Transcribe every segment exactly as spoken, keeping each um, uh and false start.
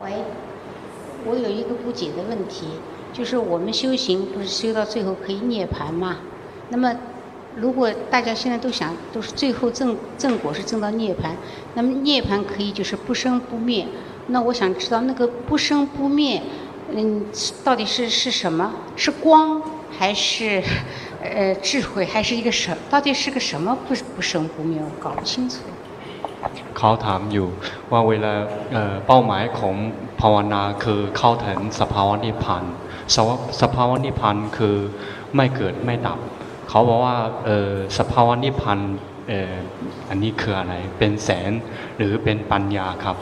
喂，我有一个不解的问题，就是我们修行不是修到最后可以涅槃吗？那么，如果大家现在都想都是最后正正果是正到涅槃，那么涅槃可以就是不生不灭。那我想知道那个不生不灭，嗯，到底是是什么？是光还是呃智慧，还是一个什？到底是个什么不不生不灭？我搞不清楚。 เขาถามอยู่ว่าเวลาเป้าหมายของภาวนาคือเข้าถึงสภาวะนิพพานสภาวะนิพพานคือไม่เกิดไม่ดับเขาบอกว่าสภาวะนิพพานอันนี้คืออะไรเป็นแสงหรือเป็นปัญญาครับ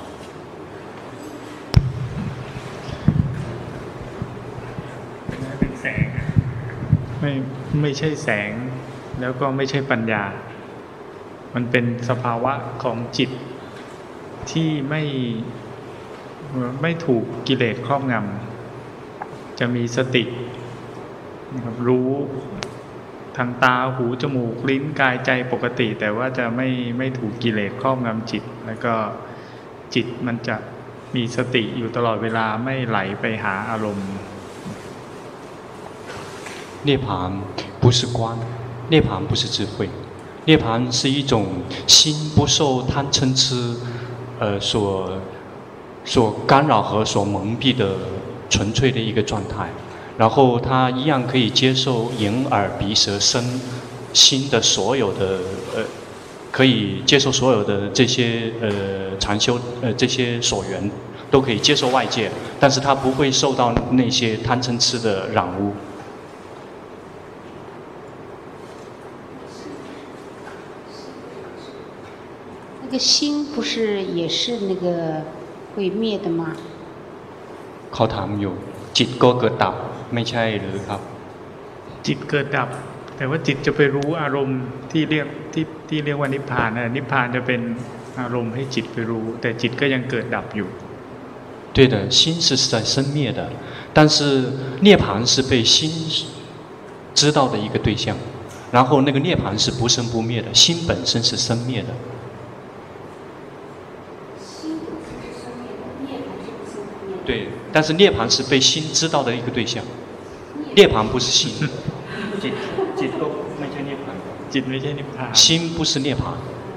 เป็นแสงไม่ไม่ใช่แสงแล้วก็ไม่ใช่ปัญญามันเป็นสภาวะของจิตที่ไม่ไม่ถูกกิเลสครอบงำจะมีสตินะครับรู้ทางตาหูจมูกลิ้นกายใจปกติแต่ว่าจะไม่ไม่ถูกกิเลสครอบงำจิตแล้วก็จิตมันจะมีสติอยู่ตลอดเวลาไม่ไหลไปหาอารมณ์涅槃不是光涅槃不是智慧涅槃是一种心不受贪嗔痴呃所所干扰和所蒙蔽的纯粹的一个状态然后他一样可以接受眼耳鼻舌身心的所有的呃可以接受所有的这些呃禅修呃这些所缘都可以接受外界但是他不会受到那些贪嗔痴的染污那个心不是也是那个会灭的吗？ เขาถามอยู่จิตก็เกิดดับไม่ใช่หรือครับจิตเกิดดับแต่ว่าจิตจะไปรู้อารมณ์ที่เรียกที่ที่เรียกว่านิพพานนะนิพพานจะเป็นอารมณ์ให้จิตไปรู้แต่จิตก็ยังเกิดดับอยู่对的心是在生灭的但是涅槃是被心知道的一个对象然后那个涅槃是不生不灭的心本身是生灭的对但是涅槃是被心知道的一个对象涅槃不是心จิตจิตก็ไม่ใช่涅槃จิตไม่ใช่นิพพาน心不是涅槃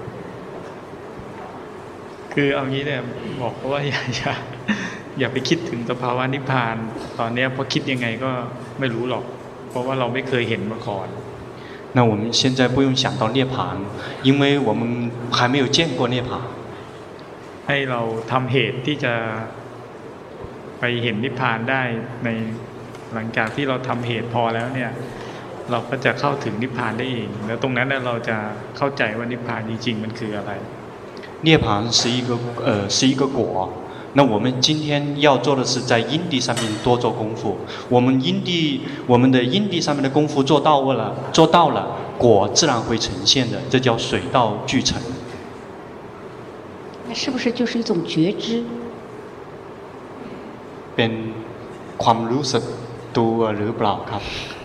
คือเอางี้เนี่ยบอกว่าอย่าอย่าอย่าไปคิดถึงสภาวะนิพพานตอนนี้เพราะคิดยังไงก็ไม่รู้หรอกเพราะว่าเราไม่เคยเห็นมาก่อน那我们现在不用想到涅槃因为我们还没有见过涅槃ให้เราทำเหตุที่จะไปเห็นนิพพานได้ในหลังจากที่เราทำเหตุพอแล้วเนี่ยเราก็จะเข้าถึงนิพพานได้เองแล้วตรงนั้นเราจะเข้าใจว่านิพพานจริงๆมันคืออะไร涅槃是一个呃是一个果那我们今天要做的是在因地上面多做功夫我们因地我们的因地上面的功夫做到了做到了果自然会呈现的这叫水到渠成那是不是就是一种觉知เป็นความรู้สึกตัวหรือเปล่าครับ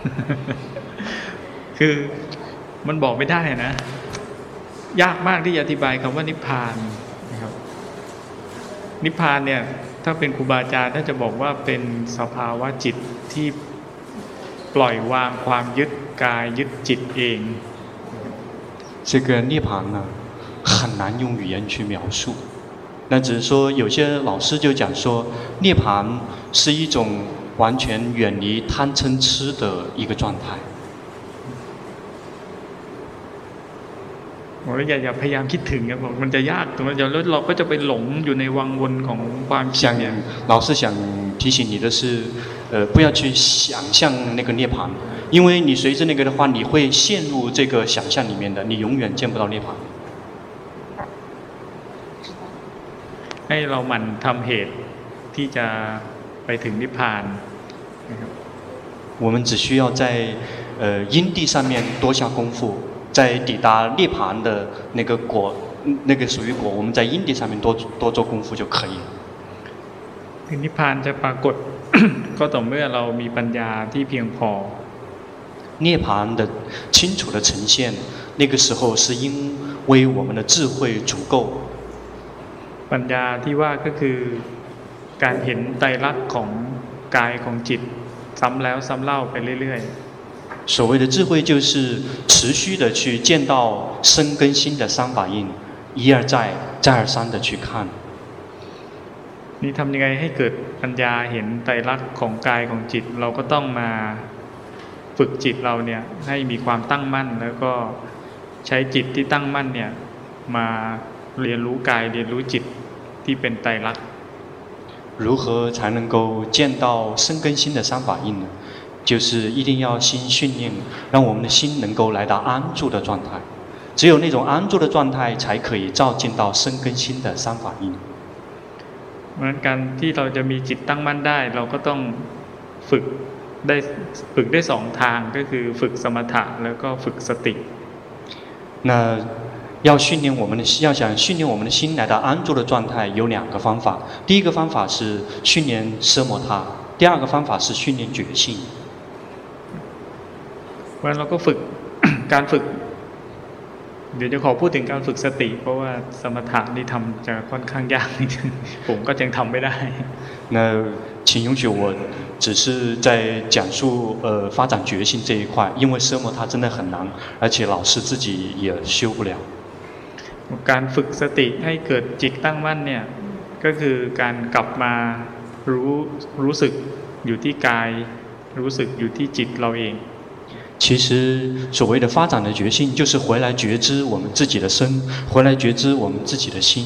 คือมันบอกไม่ได้นะยากมากที่จะอธิบายคำว่านิพพานนะครับนิพพานเนี่ยถ้าเป็นครูบาอาจารย์ท่านจะบอกว่าเป็นสภาวะจิตที่ปล่อยวางความยึดกายยึดจิตเอง这个涅槃呢很难用语言去描述那只是说有些老师就讲说涅槃是一种完全远离贪嗔痴的一个状态บอกว่าอย่าอย่าพยายามคิดถึงครับบอกมันจะยากตรงนั้นเดี๋ยวเราก็จะไปหลงอยู่ในวังวนของความคิดเนี่ย老师想提醒你的是呃不要去想象那个涅槃因为你随着那个的话你会陷入这个想象里面的你永远见不到涅槃ให้เราหมั่นทำเหตุที่จะไปถึงนิพพานนะครับ我们只需要在呃因地上面多下功夫在抵达涅槃的那个果那个属于果我们在因地上面多多做功夫就可以了ถึงนิพพานจะปรากฏ ก็ต่อเมื่อเรามีปัญญาที่เพียงพอ涅槃的清楚的呈现那个时候是因为我们的智慧足够ปัญญาที่ว่าก็คือการเห็นไตรลักษณ์ของกายของจิตซ้ำแล้วซ้ำเล่าไปเรื่อยๆ所谓的智慧就是持续的去见到身跟心的三法印，一而再，再而三的去看。 นี่ทำยังไงให้เกิดปัญญาเห็นไตรลักษณ์ของกายของจิตเราก็ต้องมาฝึกจิตเราเนี่ยให้มีความตั้งมั่นแล้วก็ใช้จิตที่ตั้งมั่นเนี่ยมาเรียนรู้กายเรียนรู้จิตที่เป็นไตรลักษณ์如何才能够见到身跟心的三法印呢？就是一定要心训练，让我们的心能够来到安住的状态。只有那种安住的状态，才可以照见到身跟心的三法印。 เหมือนกันที่เราจะมีจิตตั้งมั่นได้เราก็ต้องฝึกได้ฝึกได้สองทางก็คือฝึกสมถะแล้วก็ฝึกสติ那要训练我们的要想训练我们的心来到安住的状态，有两个方法。第一个方法是训练奢摩他，第二个方法是训练觉性。 วันเราก็ฝึก การฝึกเดี๋ยวจะขอพูดถึงการฝึกสติเพราะว่าสมถะนี่ทำจะค่อนข้างยากนิดนึงผมก็ยังทำไม่ได้那请允许我只是在讲述呃发展觉性这一块，因为奢摩他真的很难，而且老师自己也修不了。 การฝึกสติให้เกิดจิตตั้งมั่นเนี่ยก็คือการกลับมารู้รู้สึกอยู่ที่กายรู้สึกอยู่ที่จิตเราเอง其实所谓的发展的觉性，就是回来觉知我们自己的身，回来觉知我们自己的心。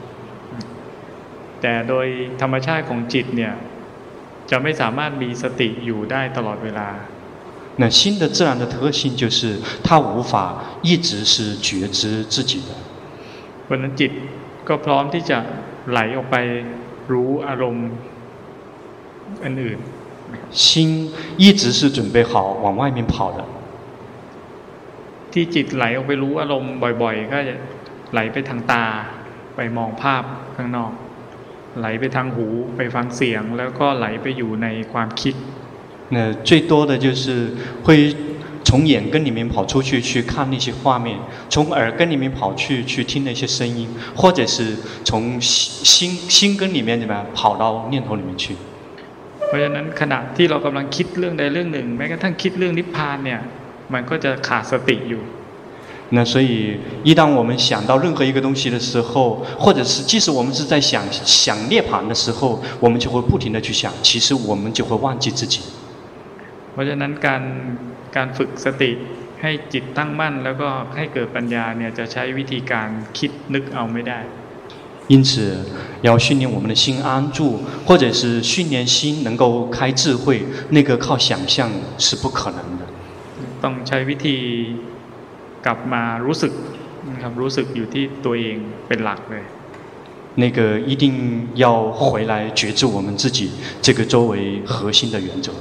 แต่โดยธรรมชาติของจิตเนี่ยจะไม่สามารถมีสติอยู่ได้ตลอดเวลา那心的自然的特性就是它无法一直是觉知自己的。 เพราะนั้นจิตก็พร้อมที่จะไหลออกไปรู้อารมณ์อื่นๆ心一直是准备好往外面跑的。 ที่จิตไหลออกไปรู้อารมณ์บ่อยๆก็จะไหลไปทางตาไปมองภาพข้างนอกไหลไปทางหูไปฟังเสียงแล้วก็ไหลไปอยู่ในความคิด那最多的就是会从眼根里面跑出去去看那些画面，从耳根里面跑去去听那些声音，或者是从心心根里面怎么样跑到念头里面去。 เพราะฉะนั้นขณะที่เรากำลังคิดเรื่องใดเรื่องหนึ่งแม้กระทั่งคิดเรื่องนิพพานเนี่ยมันก็จะขาดสติอยู่那所以一当我们想到任何一个东西的时候，或者是即使我们是在想想涅槃的时候，我们就会不停的去想，其实我们就会忘记自己。 เพราะฉะนั้นการการฝึกสติให้จิตตั้งมั่นแล้วก็ให้เกิดปัญญาเนี่ยจะใช้วิธีการคิดนึกเอาไม่ได้因此要训练我们的心安住，或者是训练心能够开智慧，那个靠想象是不可能的。 ต้องใช้วิธีกลับมารู้สึกนะครับรู้สึกอยู่ที่ตัวเองเป็นหลักเลย那个一定要回来觉知我们自己这个作为核心的原则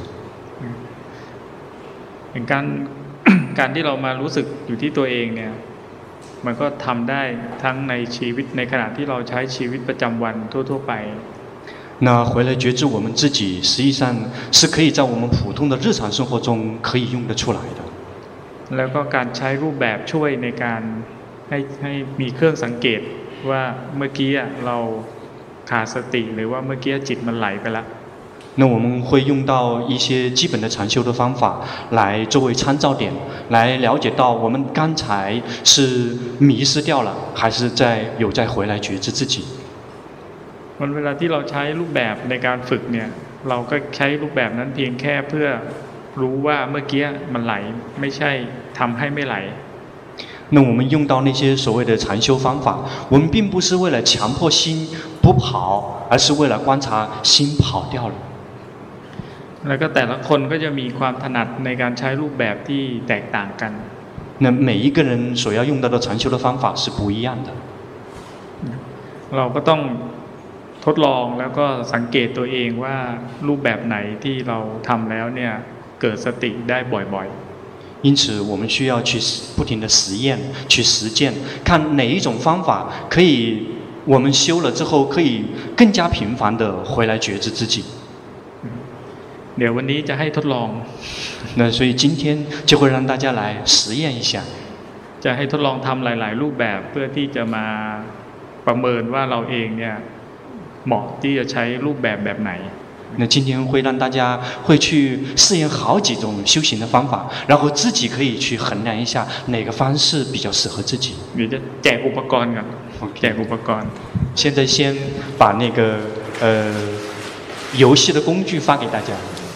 อย่างการ การที่เรามารู้สึกอยู่ที่ตัวเองเนี่ยมันก็ทำได้ทั้งในชีวิตในขณะที่เราใช้ชีวิตประจำวันทั่วๆไป那回来觉知我们自己实际上是可以在我们普通的日常生活中可以用得出来的แล้วก็การใช้รูปแบบช่วยในการให้ให้มีเครื่องสังเกตว่าเมื่อกี้เราขาดสติหรือว่าเมื่อกี้จิตมันไหลไปแล้ว那我们会用到一些基本的禅修的方法来作为参照点，来了解到我们刚才是迷失掉了，还是在有在回来觉知自己。 วันเวลาที่เราใช้รูปแบบในการฝึกเนี่ยเราก็ใช้รูปแบบนั้นเพียงแค่เพื่อรู้ว่าเมื่อกี้มันไหลไม่ใช่ทำให้ไม่ไหล那我们用到那些所谓的禅修方法，我们并不是为了强迫心不跑，而是为了观察心跑掉了。 แล้วก็แต่ละคนก็จะมีความถนัดในการใช้รูปแบบที่แตกต่างกัน那每一个人所要用到的禅修的方法是不一样的เราก็ต้องทดลองแล้วก็สังเกตตัวเองว่ารูปแบบไหนที่เราทำแล้วเนี่ยเกิดสติได้บ่อยๆ因此我们需要去不停的实验去实践看哪一种方法可以我们修了之后可以更加频繁的回来觉知自己เดี๋ยววันนี้จะให้ทดลอง那所以今天就会让大家来实验一下จะให้ทดลองทำหลายๆรูปแบบเพื่อที่จะมาประเมินว่าเราเองเนี่ยเหมาะที่จะใช้รูปแบบแบบไหน那今天会让大家会去试验好几种修行的方法，然后自己可以去衡量一下哪个方式比较适合自己。 เดี๋ยวจะแจกอุปกรณ์ก่อนแจกอุปกรณ์现在先把那个呃游戏的工具发给大家。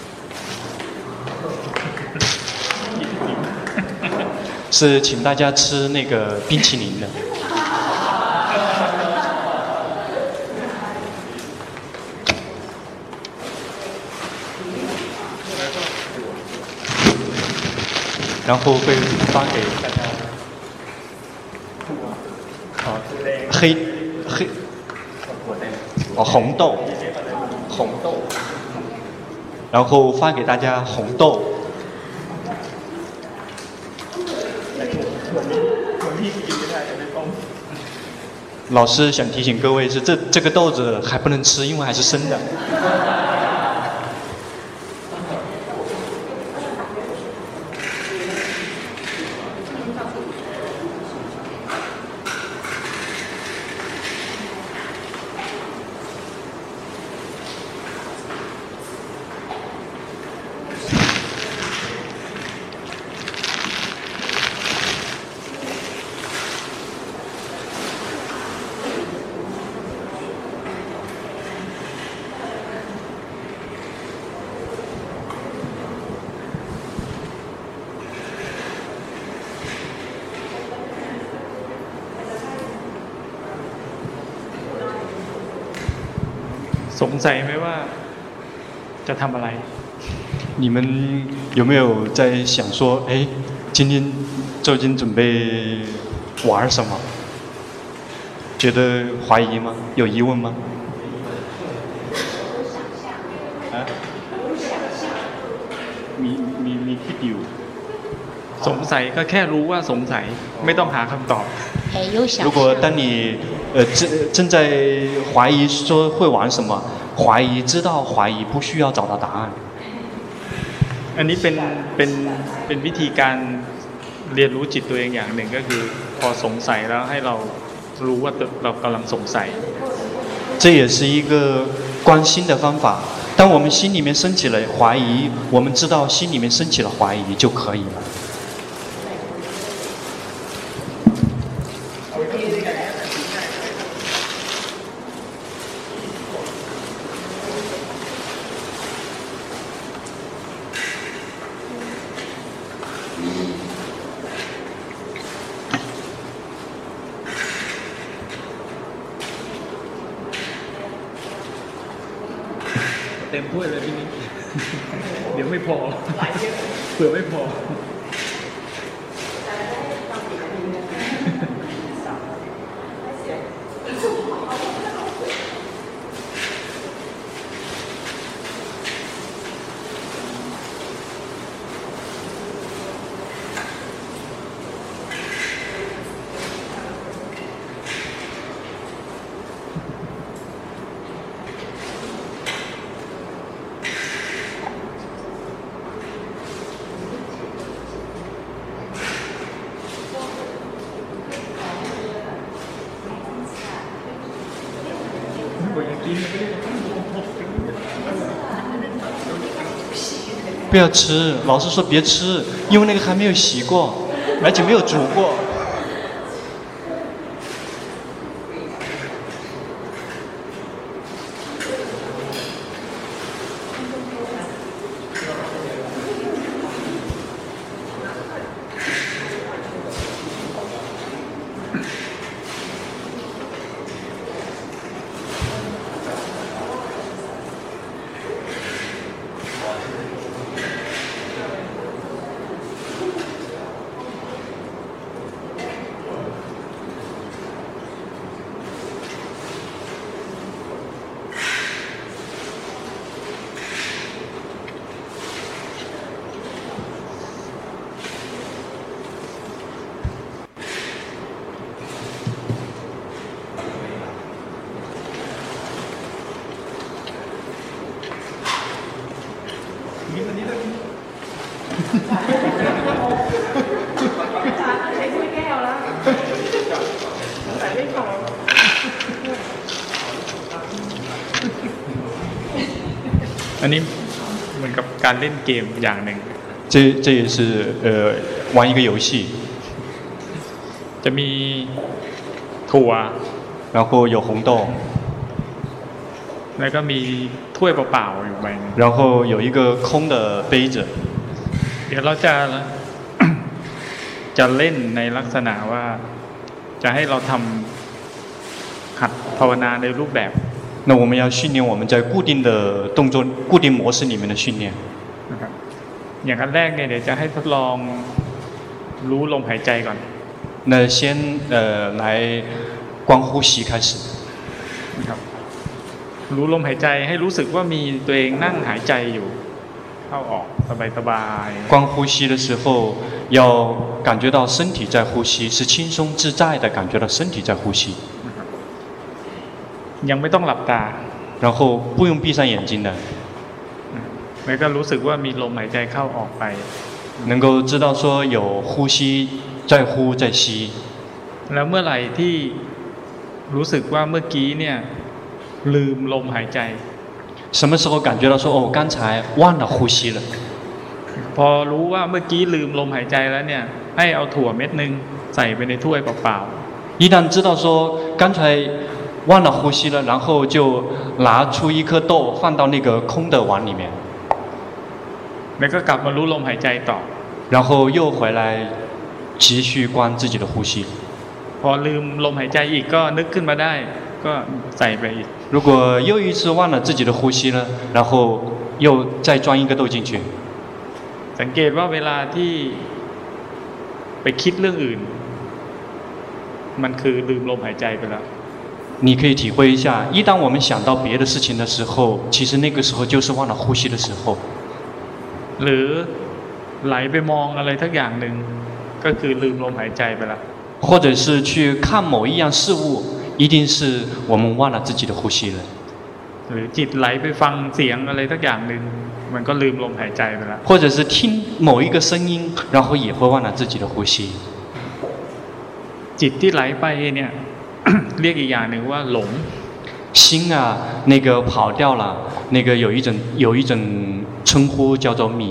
是请大家吃那个冰淇淋的。然后会发给大家，好，黑黑，哦红豆，红豆，然后发给大家红豆。老师想提醒各位是这这个豆子还不能吃，因为还是生的。สงสัยไหมว่าจะทำอะไร你们有没有在想说，哎，今天究竟准备玩什么？觉得怀疑吗？有疑问吗？啊？มีมีมีคิดอยู่สงสัยก็แค่รู้ว่าสงสัยไม่ต้องหาคำตอบ如果当你呃正正在怀疑说会玩什么，怀疑知道怀疑不需要找到答案。 อันนี้เป็นเป็นเป็นวิธีการเรียนรู้จิตตัวเองอย่างหนึ่งก็คือพอสงสัยแล้วให้เรารู้ว่าเรากำลังสงสัย这也是一个观心的方法。当我们心里面升起了怀疑，我们知道心里面升起了怀疑就可以了。 เต็มถ้วยเลยพี่นิดเดี๋ยวไม่พอเผื่อไม่พอ不要吃，老师说别吃，因为那个还没有洗过，而且没有煮过。 อันนี้เหมือนกับการเล่นเกมอย่างหนึ่ง这这也是呃玩一个游戏จะมีถั่ว然后有红豆แล้วก็มีถ้วยเปล่าๆอยู่ใบนึง然后有一个空的杯子เดี๋ยวเราจะ จะเล่นในลักษณะว่าจะให้เราทำหัดภาวนาในรูปแบบ那我们要训练我们在固定的动作固定模式里面的训练นะครับอย่างขั้นแรกเนี่ยเดี๋ยวจะให้ทดลองรู้ลมหายใจก่อน那先呃来观呼吸开始นะครับรู้ลมหายใจให้รู้สึกว่ามีตัวเองนั่งหายใจอยู่เข้าออกสบายๆ观呼吸的时候要感觉到身体在呼吸是轻松自在的感觉到身体在呼吸ยังไม่ต้องหลับตา然后不用闭上眼睛的แล้วก็รู้สึกว่ามีลมหายใจเข้าออกไป能够知道说有呼吸在呼在吸แล้วเมื่อไหร่ที่รู้สึกว่าเมื่อกี้เนี่ยลืมลมหายใจ什么时候感觉到说哦刚才忘了呼吸了พอรู้ว่าเมื่อกี้ลืมลมหายใจแล้วเนี่ยให้เอาถั่วเม็ดนึงใส่ไปในถ้วยเปล่าๆ一旦知道说刚才忘了呼吸了然后就拿出一颗豆放到那个空的碗里面แล้วก็กลับมารู้ลมหายใจต่อ然后又回来继续观自己的呼吸พอลืมลมหายใจอีกก็นึกขึ้นมาได้ก็ใส่ไปอีก如果又一次忘了自己的呼吸呢然后又再装一个豆进去สังเกตว่าเวลาที่ไปคิดเรื่องอื่นมันคือลืมลมหายใจไปแล้ว你可以体会一下一当我们想到别的事情的时候其实那个时候就是忘了呼吸的时候หรือไหลไปมองอะไรทักอย่างหนึ่งก็คือลืมลมหายใจไปแล้ว或者是去看某一样事物一定是我们忘了自己的呼吸了หรือจิตไหลไปฟังเสียงอะไรทักอย่างหนึ่งมันก็ลืมลมหายใจไปแล้ว或者是听某一个声音然后也会忘了自己的呼吸จิตที่ไหลไปเนี่ยเรียกอีกอย่างหนึ่งว่าหลง心啊那个跑掉了那个有一种有一种称呼叫做迷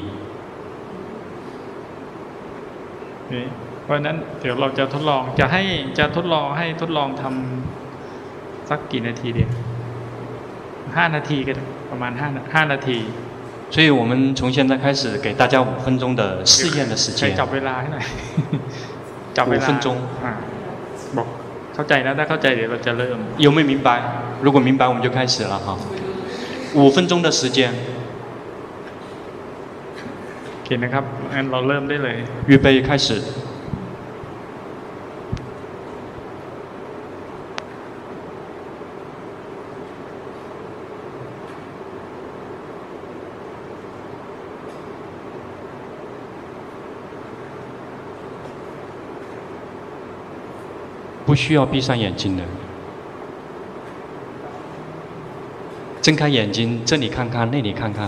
เพราะนั้นเดี๋ยวเราจะทดลองจะให้จะทดลองให้ทดลองทำสักกี่นาทีเดียวห้านาทีก็ประมาณห้าห้านาที所以我们从现在开始给大家五分钟的试验的时间จับเวลาให้หน่อยจับเวลา五分钟บอกเข้าใจนะถ้าเข้าใจเดี๋ยวเราจะเริ่ม有没有明白如果明白我们就开始了哈五分钟的时间โอเคนะครับงั้นเราเริ่มได้เลย预备开始不需要闭上眼睛的睁开眼睛这里看看那里看看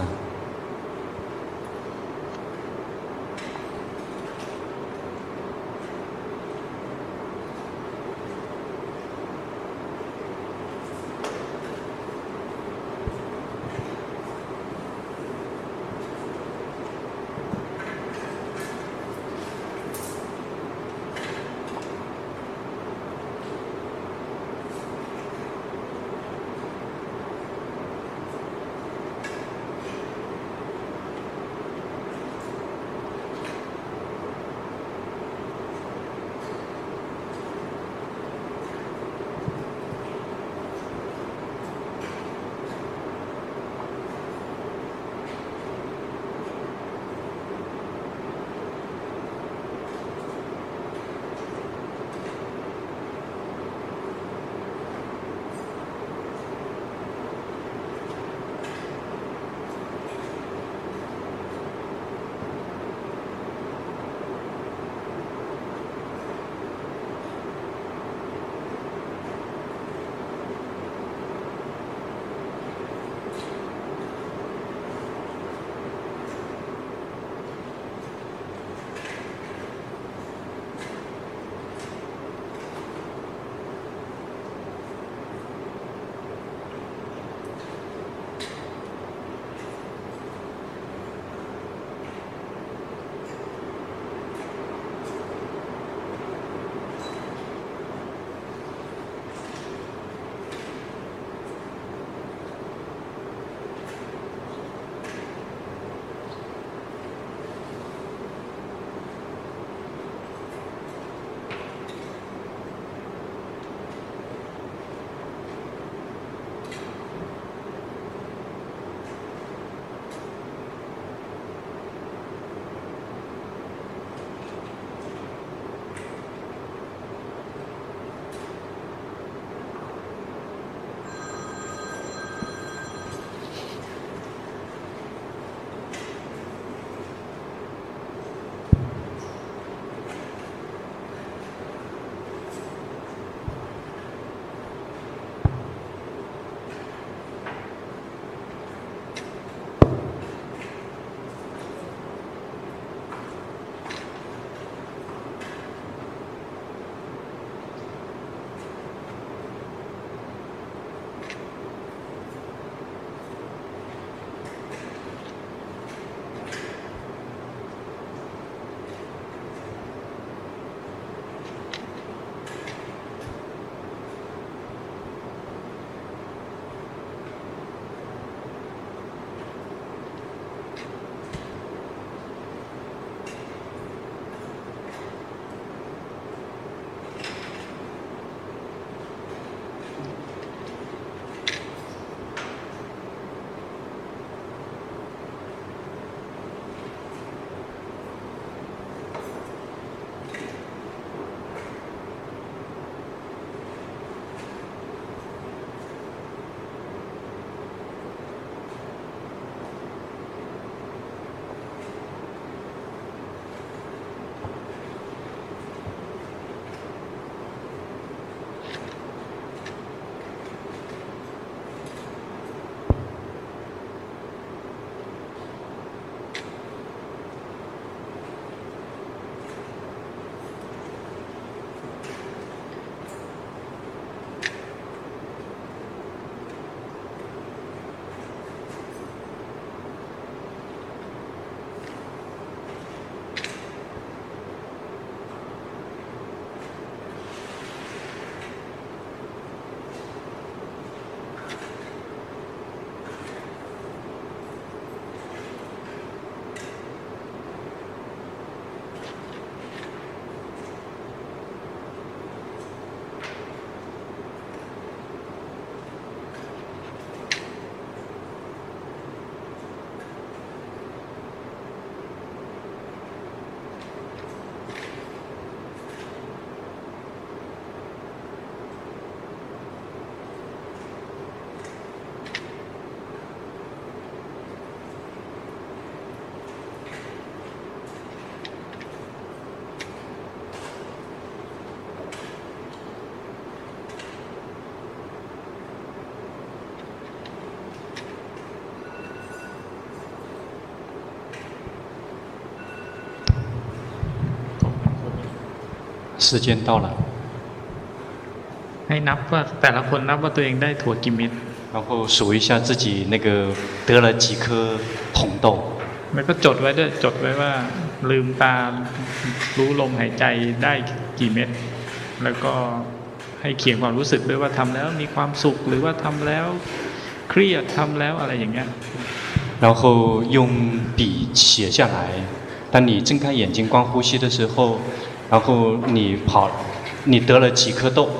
时间到了。 ให้นับว่าแต่ละคนนับว่าตัวเองได้ถั่วกี่เม็ด然后数一下自己那个得了几颗红豆。 แล้วก็จดไว้ด้วยจดไว้ว่าลืมตารู้ลมหายใจได้กี่เม็ดแล้วก็ให้เขียนความรู้สึกด้วยว่าทำแล้วมีความสุขหรือว่าทำแล้วเครียดทำแล้วอะไรอย่างเงี้ย然后用笔写下来。当你睁开眼睛观呼吸的时候，然后你跑，你得了几颗豆。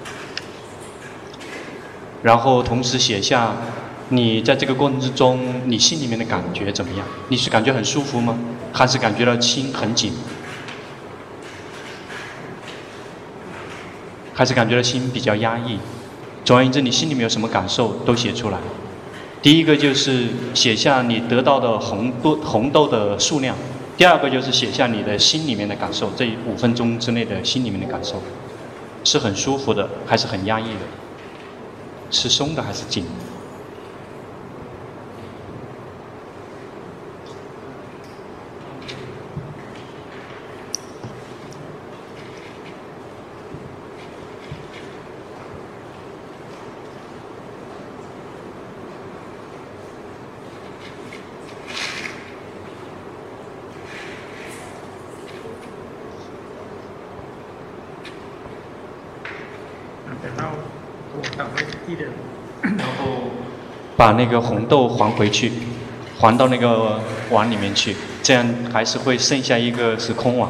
然后同时写下，你在这个过程之中，你心里面的感觉怎么样？你是感觉很舒服吗？还是感觉到心很紧？还是感觉到心比较压抑？总而言之，你心里面有什么感受都写出来。第一个就是写下你得到的红豆红豆的数量，第二个就是写下你的心里面的感受，这五分钟之内的心里面的感受，是很舒服的，还是很压抑的？ 是松的还是紧的？然后把那个红豆还回去，还到那个碗里面去，这样还是会剩下一个是空碗。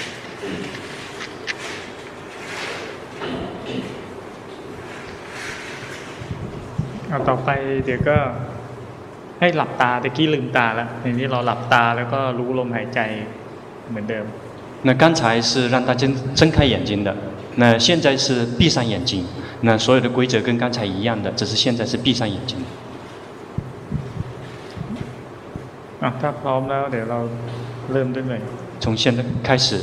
เอาต่อไปเดี๋ยวก็ให้หลับตาตะกี้ลืมตาแล้วทีนี้เราหลับตาแล้วก็รู้ลมหายใจเหมือนเดิม那刚才是让他睁睁开眼睛的，那现在是闭上眼睛。那所有的规则跟刚才一样的，只是现在是闭上眼睛。 อ่ะถ้าพร้อมแล้วเดี๋ยวเราเริ่มได้เลย从现在开始。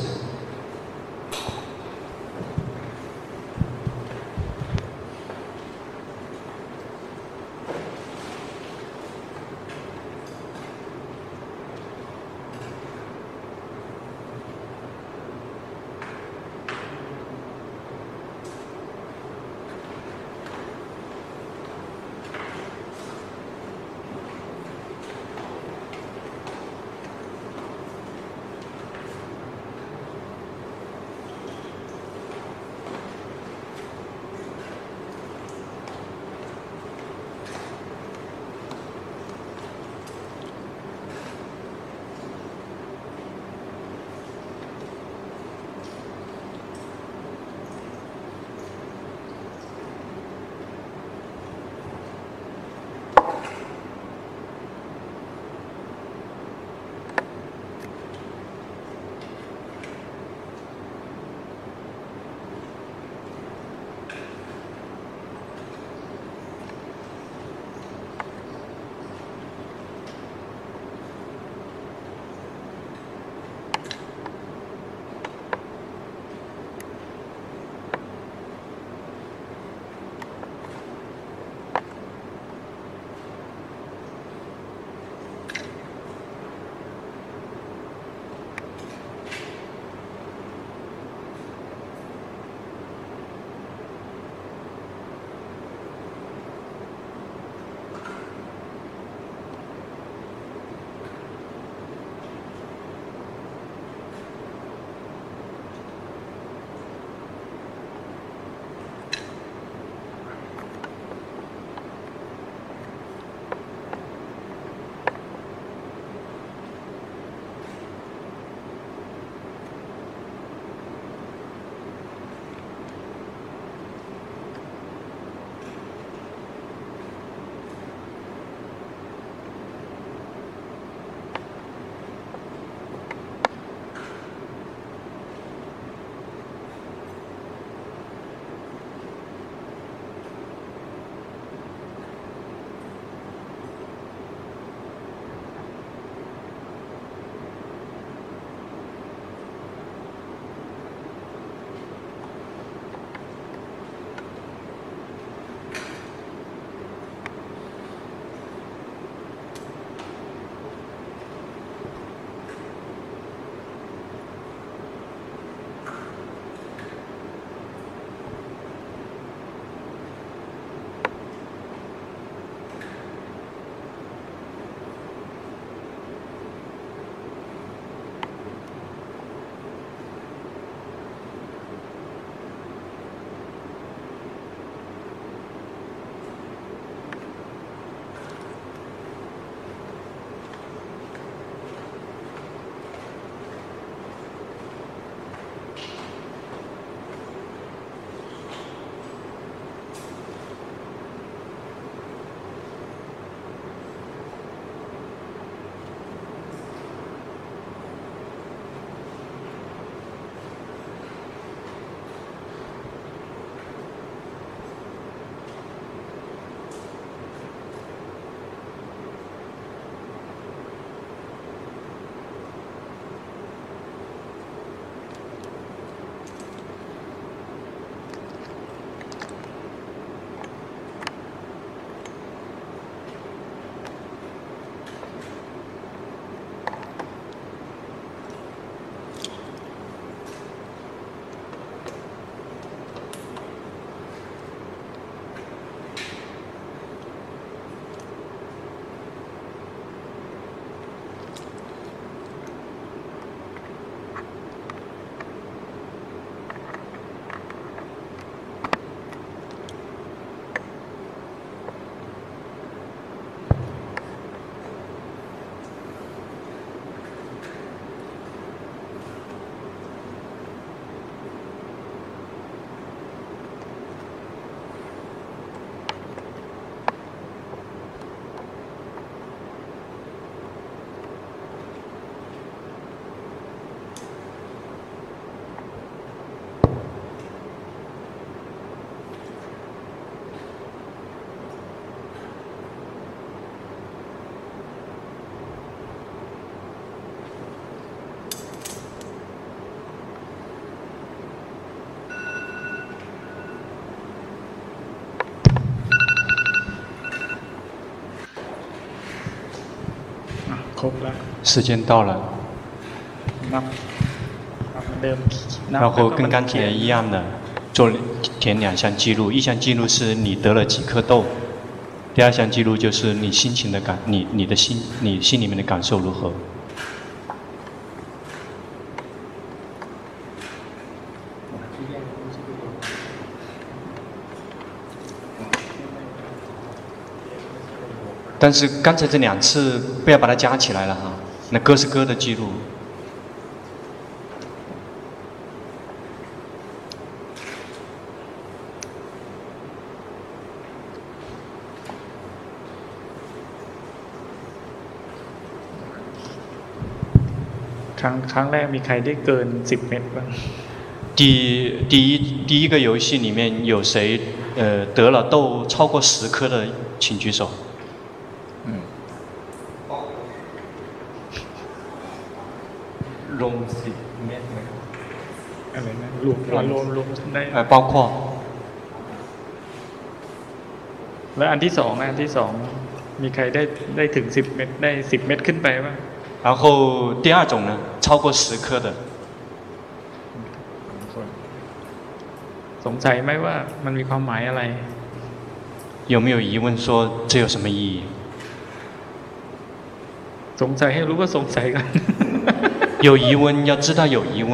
ครบแล้ว时间到了นับนับเหมือนเดิมนับ然后跟刚เขียน才一样的做填两项记录，一项记录是你得了几颗豆，第二项记录就是你心情的感，你你的心，你心里面的感受如何。但是刚才这两次不要把它加起来了哈，那歌是歌的记录。 ครั้งครั้งแรกมีใครได้เกินสิบเม็ดบ้าง第第一第一个游戏里面有谁呃得了豆超过十颗的，请举手。嗯。ลงสิบเม็ดไหมอะไรนะรวมรวมรวมได้呃包括แล้วอันที่สองอันที่สองมีใครได้ได้ถึงสิบเม็ดได้สิบเม็ดขึ้นไปบ้าง然后第二种呢，超过十颗的。 สงสัยไหมว่ามันมีความหมายอะไร有没有疑问说这有什么意义？ สงสัยให้รู้ว่าสงสัยกัน有疑问要知道有疑问。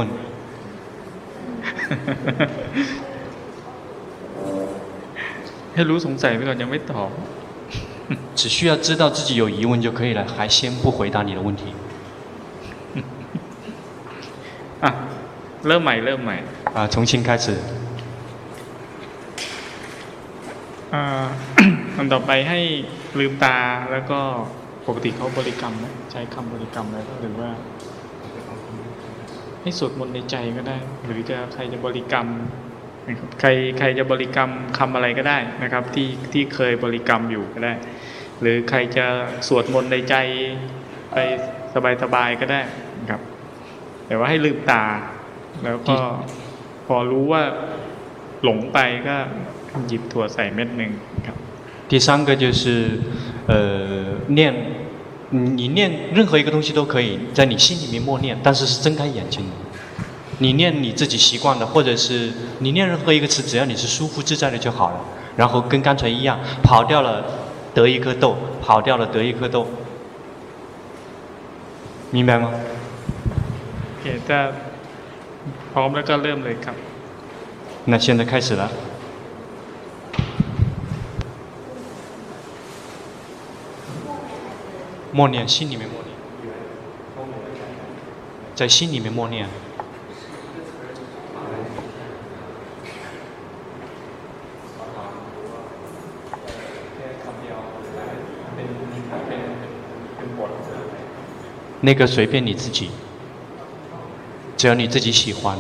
ให้รู้สงสัยไปก่อนยังไม่ตอบ只需要知道自己有疑问就可以了，还先不回答你的问题。 อ่ะเริ่มใหม่เริ่มใหม่啊，重新开始。 อ่า อันต่อไปให้ลืมตาแล้วก็ปกติเขาบริกรรมไหมใช้คำบริกรรมอะไรหรือว่าให้สวดมนต์ในใจก็ได้ หรือจะใครจะบริกรรมใครใครจะบริกรรมคำอะไรก็ได้นะครับ ที่ที่เคยบริกรรมอยู่ก็ได้ หรือใครจะสวดมนต์ในใจไปสบายๆก็ได้นะครับ แต่ว่าให้ลืมตาแล้วก็พอรู้ว่าหลงไปก็หยิบถั่วใส่เม็ดหนึ่งครับ第三个就是呃念你念任何一个东西都可以在你心里面默念，但是是睁开眼睛的。你念你自己习惯的，或者是你念任何一个词，只要你是舒服自在的就好了。然后跟刚才一样，跑掉了得一颗豆，跑掉了得一颗豆，明白吗？ โอเคถ้าพร้อมแล้วก็เริ่มเลยครับ那现在开始了。默念，心里面默念，在心里面默念。那个随便你自己，只要你自己喜欢。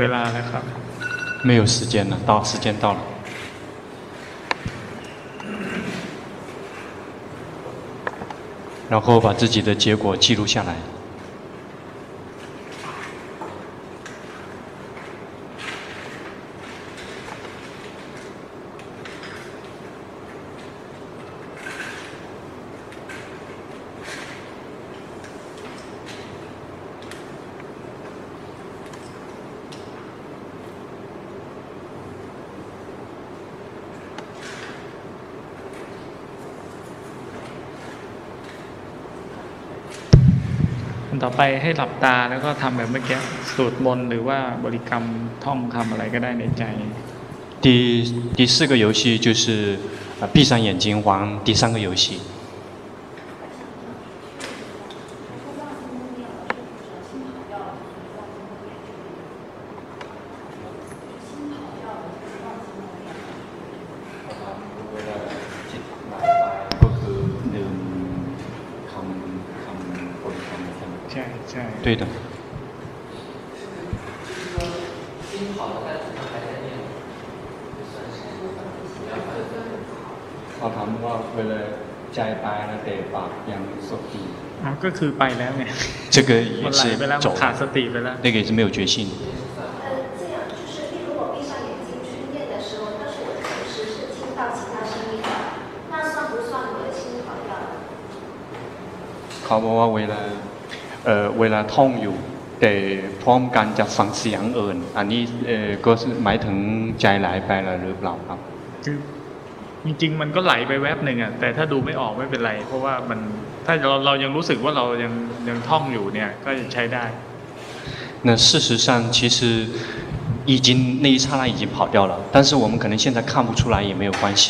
เวลาแล้วครับ没有时间了，到时间到了。然后把自己的结果记录下来。 ต่อไปให้หลับตาแล้วก็ทำแบบเมื่อกี้สวดมนต์หรือว่าบริกรรมท่องคำอะไรก็ได้ในใจ第第四个游戏就是闭上眼睛玩第三个游戏。对的。เขาถามว่าเวลาใจไปแล้วแต่ปากยังสติอ๋อก็คือไปแล้วไง这个也是走ขาดสติไปแล้ว那个也是没有决心เขาบอกว่าเวลาเอ่อเวลาท่องอยู่แต่พร้อมกันจะฟังเสียงอื่นอันนี้เอ่อก็หมายถึงใจไหลไปแล้วหรือเปล่าครับคือจริงๆมันก็ไหลไปแวบหนึ่งอ่ะแต่ถ้าดูไม่ออกไม่เป็นไรเพราะว่ามันถ้าเราเรายังรู้สึกว่าเรายังยังท่องอยู่เนี่ยก็จะใช้ได้那事实上其实已经那一刹那已经跑掉了但是我们可能现在看不出来也没有关系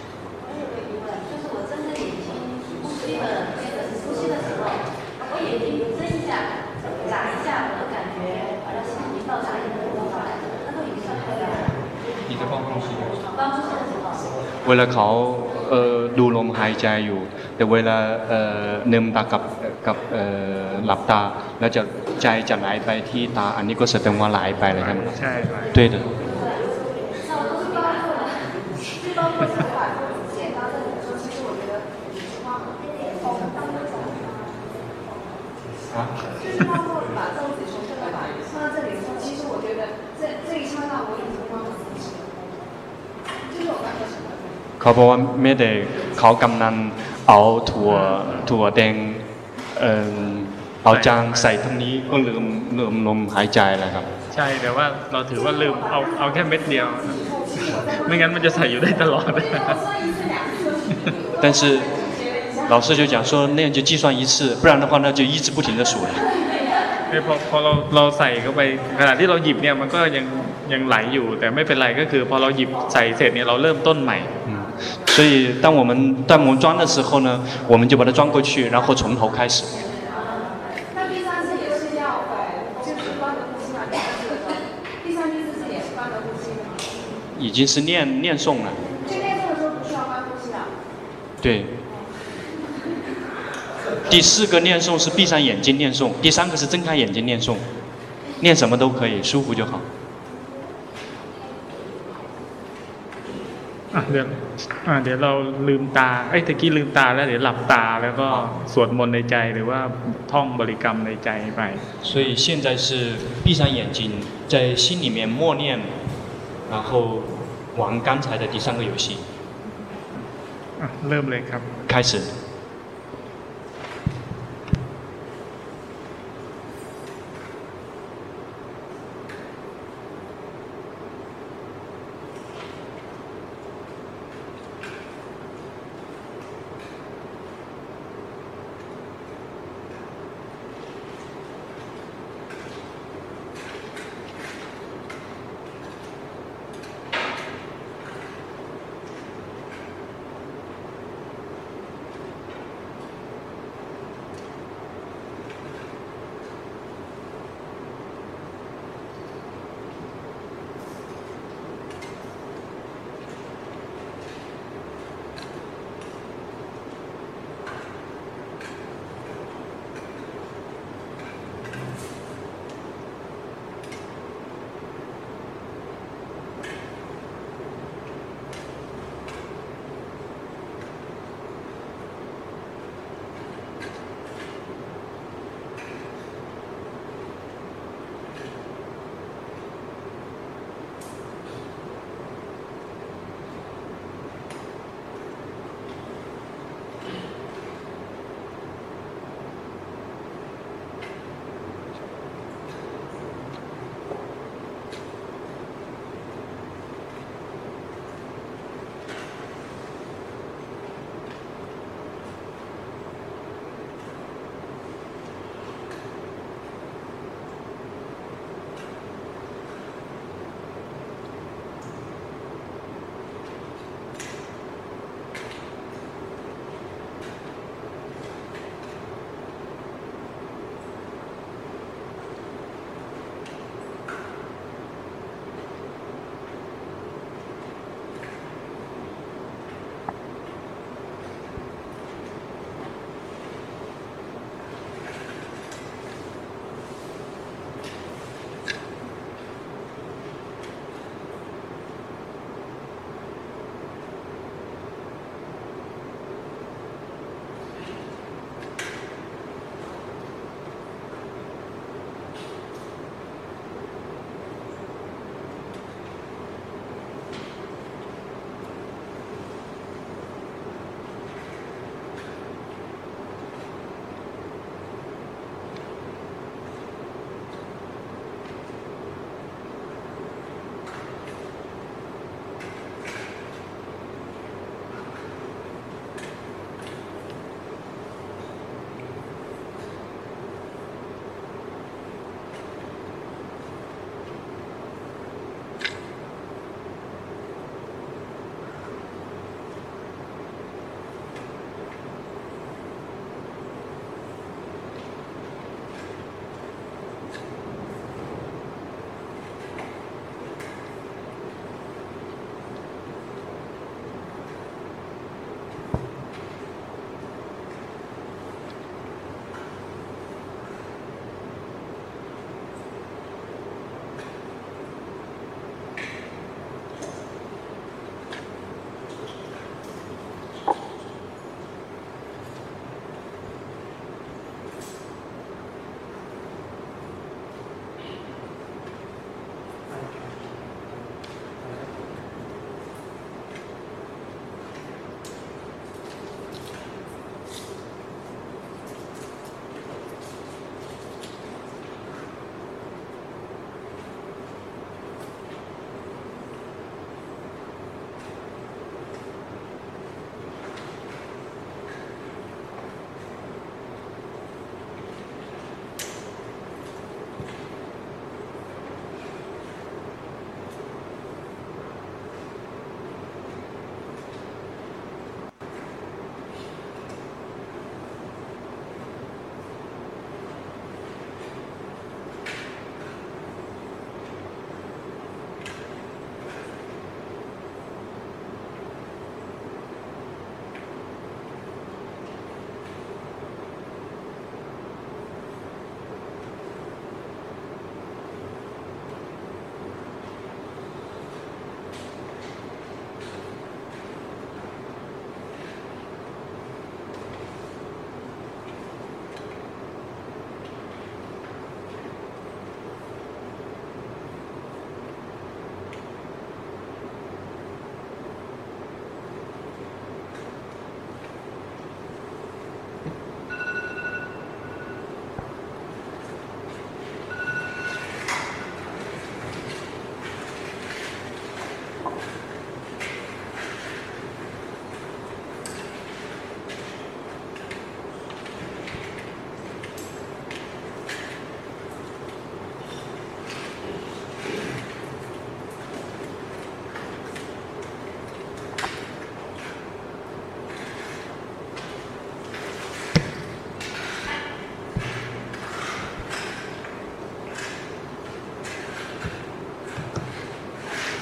เวลาเขาเอ่อดูลมหายใจอยู่แต่เวลาเอ่อเนิมตากับกับเอ่อหลับตาแล้วจะใจจะไหลไปที่ตาอันนี้ก็แสดงว่าไหลไปเลยครับใช่对的啊เขาบอกว่าไม่ได้เขากำนันเอาถั่วถั่วแดงเอ่อเอาจานใส่ตรงนี้ก็ลืมลืมลมหายใจแล้วครับใช่แต่ว่าเราถือว่าลืมเอาเอาแค่เม็ดเดียวไม่งั้นมันจะใส่อยู่ได้ตลอด但是老师就讲说那样就计算一次不然的话那就一直不停的数了พอพอเราเราใส่เข้าไปขณะที่เราหยิบเนี่ยมันก็ยังยังไหลอยู่แต่ไม่เป็นไรก็คือพอเราหยิบใส่เสร็จเนี่ยเราเริ่มต้นใหม่所以当我们当我们装的时候呢我们就把它装过去然后从头开始已经是念念诵了对第四个念诵是闭上眼睛念诵第三个是睁开眼睛念诵念什么都可以舒服就好เดี๋ยวเดี๋ยวเราลืมตาไอ้ตะกี้ลืมตาแล้วเดี๋ยวหลับตาแล้วก็สวดมนต์ในใจหรือว่าท่องบริกรรมในใจไป所以现在是闭上眼睛在心里面默念然后玩刚才的第三个游戏เริ่มเลยครับ开始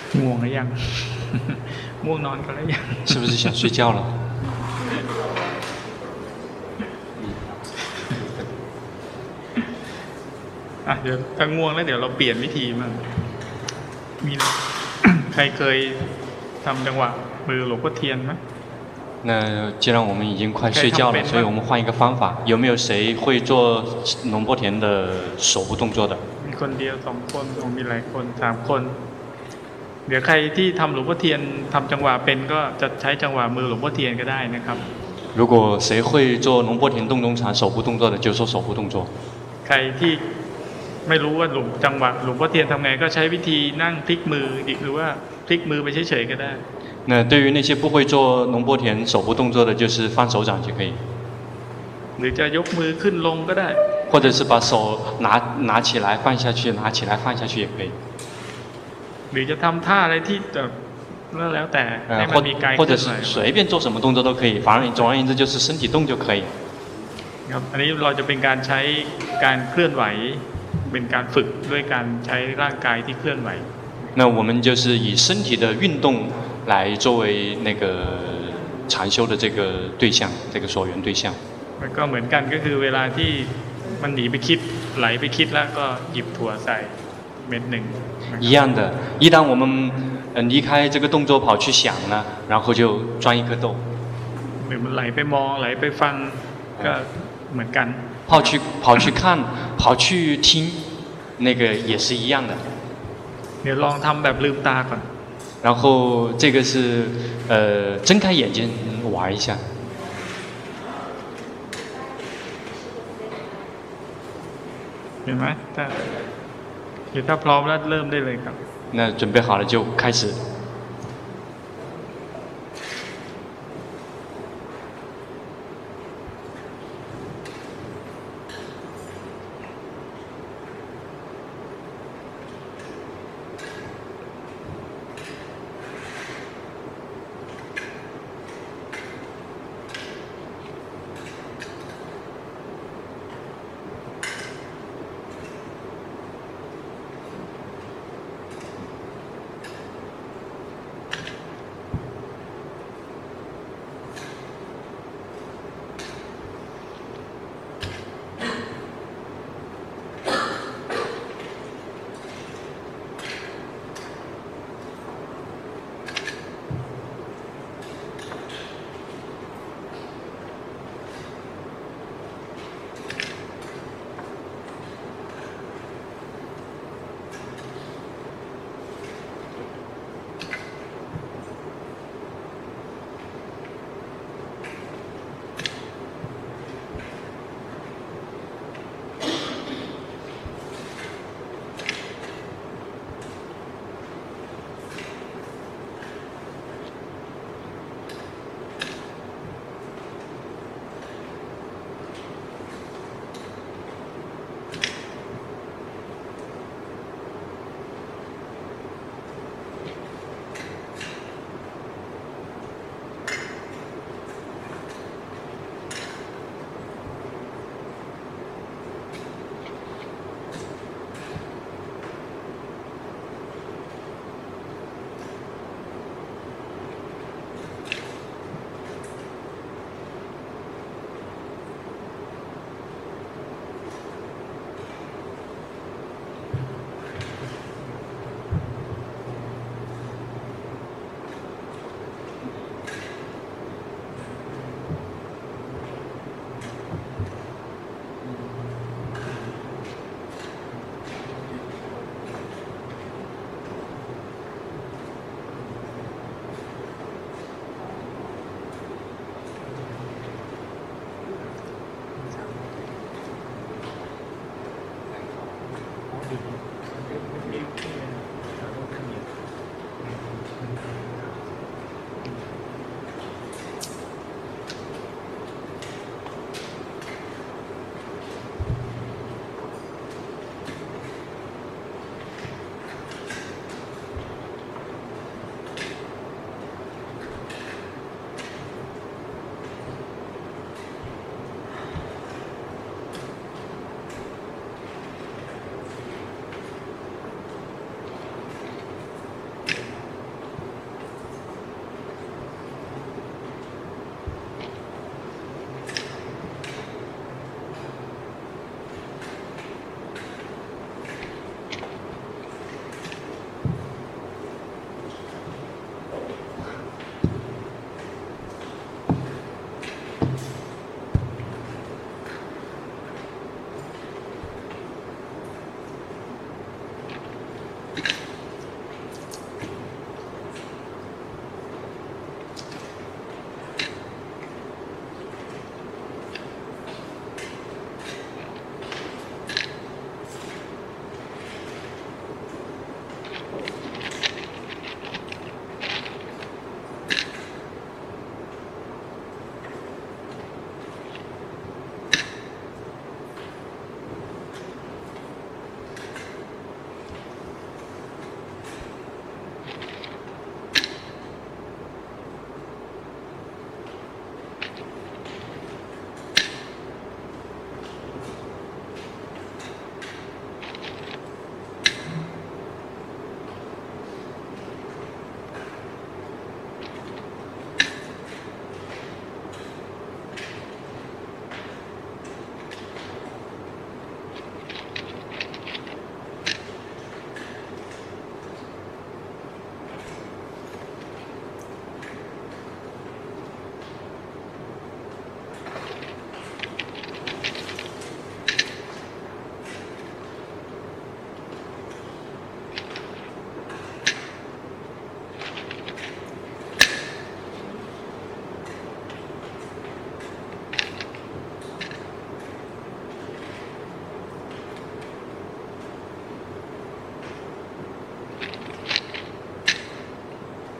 ง่วงหรือยัง ง่วงนอนกันแล้วยัง是不是想睡觉了？ อ่ะเดี๋ยวถ้าง่วงแล้วเดี๋ยวเราเปลี่ยนวิธีมั่งมี ใครเคยทำจังหวะมือหลวงพ่อเทียนไหม那既然我们已经快睡觉了，所以我们换一个方法。有没有谁会做龙波田的手部动作的？ มีคนเดียวสองคนมีหลายคนสามคนเดี๋ยวใครที่ทำหลวงพ่อเทียนทำจังหวะเป็นก็จะใช้จังหวะมือหลวงพ่อเทียนก็ได้นะครับ如果谁会做龙波田洞中禅手部动作的，就说手部动作。 ใครที่ไม่รู้ว่าหลวงจังหวะหลวงพ่อเทียนทำไงก็ใช้วิธีนั่งพลิกมือหรือว่าพลิกมือไปเฉยๆก็ได้那对于那些不会做龙波田手部动作的，就是放手掌就可以。 หรือจะยกมือขึ้นลงก็ได้或者是把手拿拿起来放下去，拿起来放下去也可以。 หรือจะทำท่าอะไรที่แบบแล้วแต่ให้มันมีกายเคลื่อนไหว或者是随便做什么动作都可以，反正总而言之就是身体动就可以。 ครับอันนี้เราจะเป็นการใช้การเคลื่อนไหวเป็นการฝึกด้วยการใช้ร่างกายที่เคลื่อนไหว那我们就是以身体的运动来作为那个禅修的这个对象，这个所缘对象。 มันก็เหมือนกันก็คือเวลาที่มันหนีไปคิดไหลไปคิดแล้วก็หยิบถั่วใส่เม็ดหนึ่ง一样的，一旦我们离开这个动作跑去想呢，然后就装一颗豆。 หรือมันไหลไปมองไหลไปฟังก็เหมือนกัน跑去跑去看，跑去听，那个也是一样的。 เดี๋ยวลองทำแบบลืมตาก่อน然后这个是呃睁开眼睛玩一下。 เห็นไหมถ้าเดี๋ยวถ้าพร้อมแล้วเริ่มได้เลยครับ那准备好了就开始。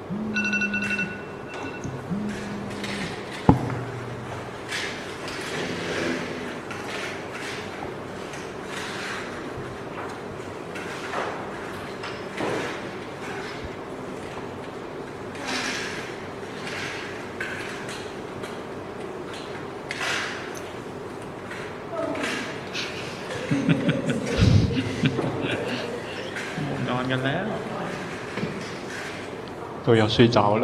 นอนกันแล้ว都要睡着了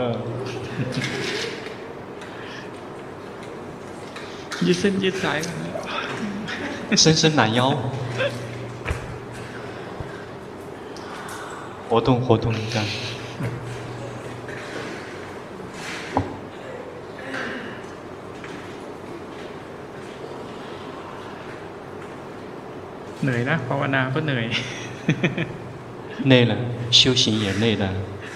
ยืดเส้นยืดสายกัน伸伸懒腰活动活动一下เหนื่อยนะภาวนาก็เหนื่อย累了修行也累了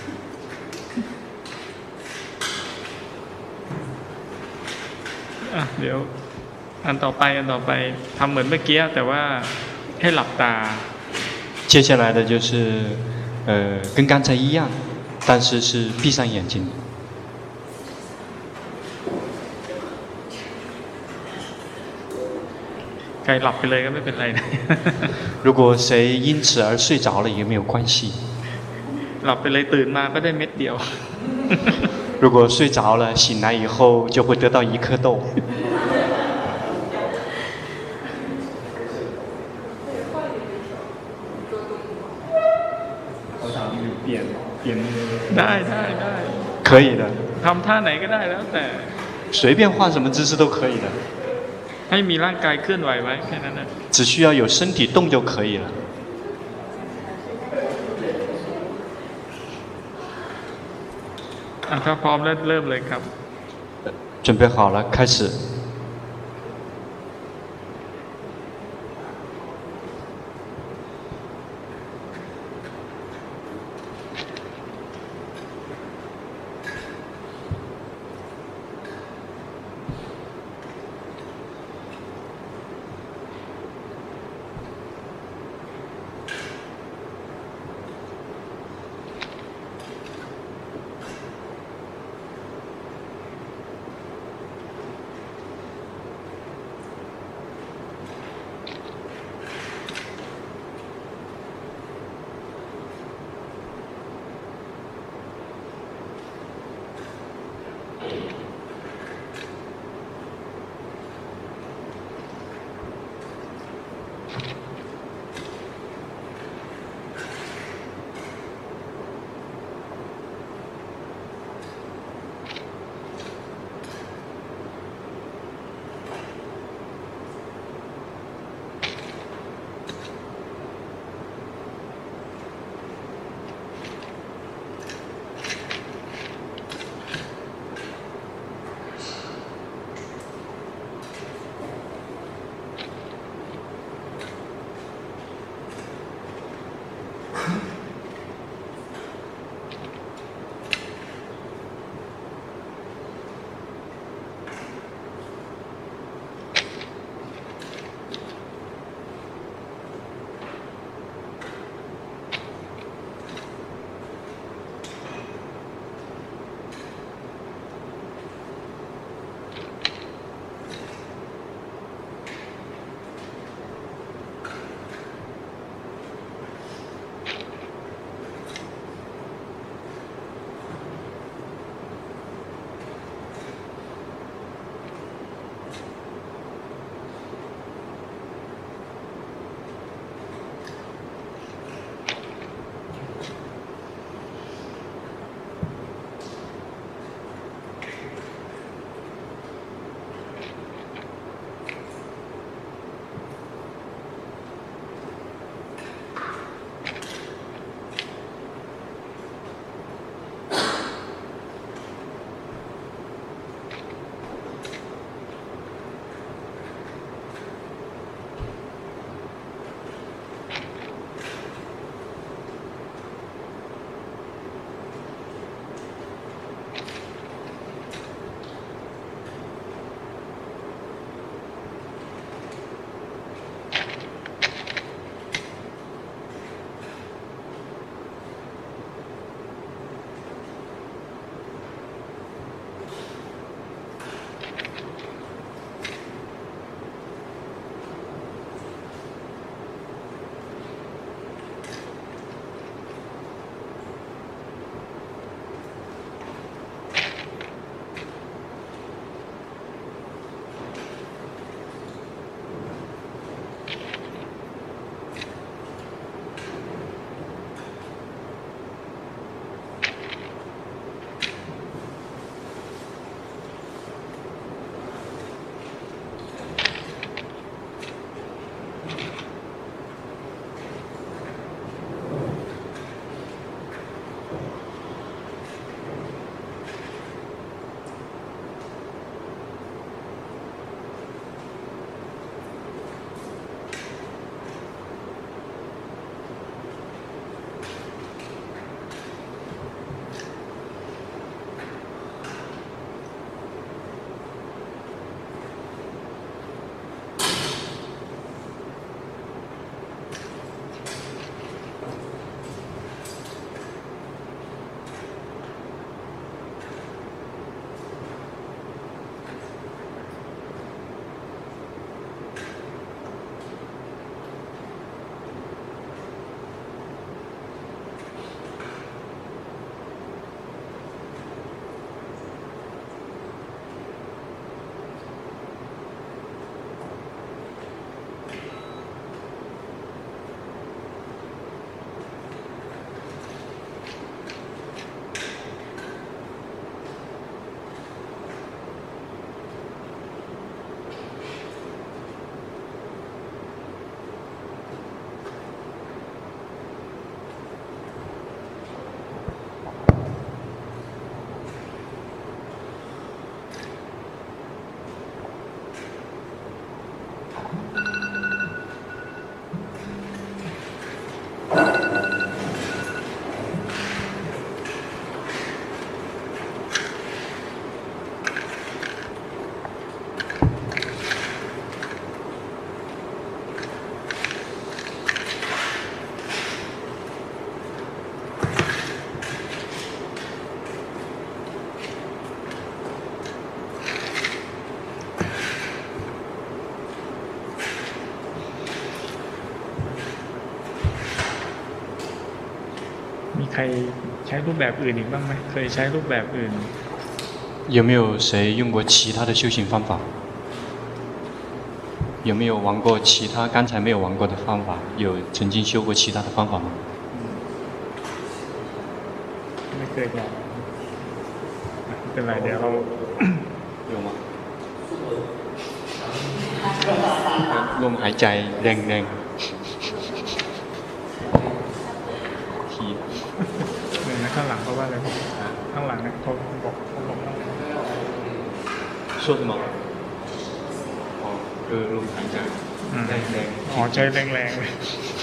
อ่ะเดี๋ยวอันต่อไปอันต่อไปทำเหมือนเมื่อกี้แต่ว่าให้หลับตา接下来的就是呃跟刚才一样但是是闭上眼睛ใครหลับไปเลยก็ไม่เป็นไรนะ如果谁因此而睡着了也没有关系หลับไปเลยตื่นมาก็ได้เม็ดเดียว如果睡着了醒来以后就会得到一颗豆เปลี่ยนเปลี่ยนได้ได้ได้可以的ทำท่าไหนก็ได้แล้วแต่随便换什么姿势都可以的ให้มีร่างกายเคลื่อนไหวไว้แค่นั้นนะ只需要有身体动就可以了ถ้าพร้อมแล้วเริ่มเลยครับ准备好了开始ใครใช้รูปแบบอื่นอีกบ้างไหมเคยใช้รูปแบบอื่น有没有谁用过其他的修行方法？有没有玩过其他刚才没有玩过的方法？有曾经修过其他的方法吗？ ไม่เคยลองเป็นไรเดี๋ยวเรา有吗？ลมหายใจแรงๆทีหนึ่งนะข้างหลังเขาว่าอะไรข้างหลังเนี่ยเขาบอกเขาบอกข้างหลัง说什么？哦，คือลมหายใจแรงๆอ๋อใช้แรงๆเลย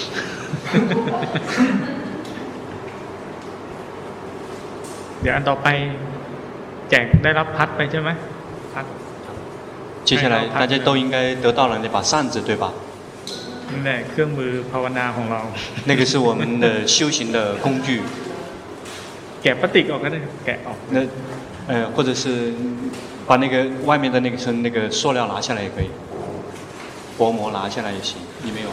เดี๋ยวอันต่อไปแจกได้รับพัดไปใช่ไหมพัด接下来大家都应该得到了那把扇子，对吧？ นั่นแหละเครื่องมือภาวนาของเรา那个是我们的修行的工具。 แกะพลาสติกออกก็ได้แกะออก那呃，或者是把那个外面的那个层那个塑料拿下来也可以，薄膜拿下来也行。你没有？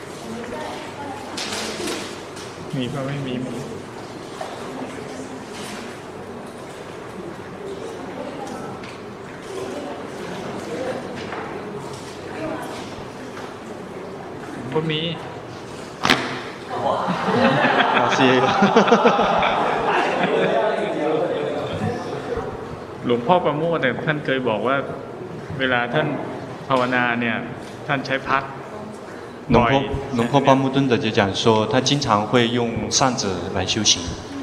มีก็ไม่มีก็มี谢谢。 หลวงพ่อประโมทเนี่ยท่านเคยบอกว่าเวลาท่านภาวนาเนี่ยท่านใช้พัด龙婆龙婆巴木敦的就讲说，他经常会用扇子来修行。